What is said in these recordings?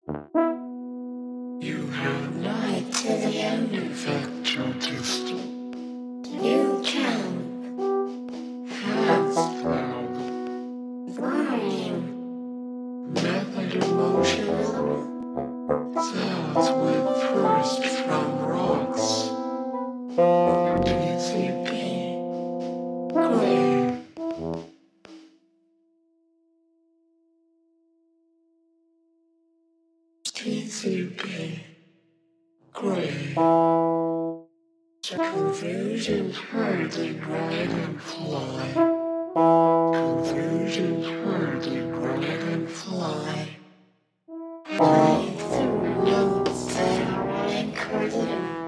You have light to the manufacture district. You can have cloud, volume, method emotional, cells with first from rocks, TCP, gray, TCP, gray, confusion herding ride and fly, confusion herding ride and fly. Like the ruins that are anchored in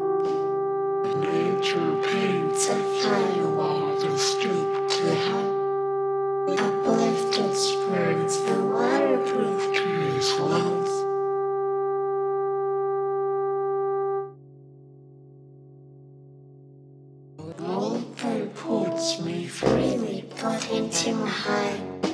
nature paints a firewall to stoop to help. Uplifted springs, the waterproof trees love. Open puts me freely put into my hide.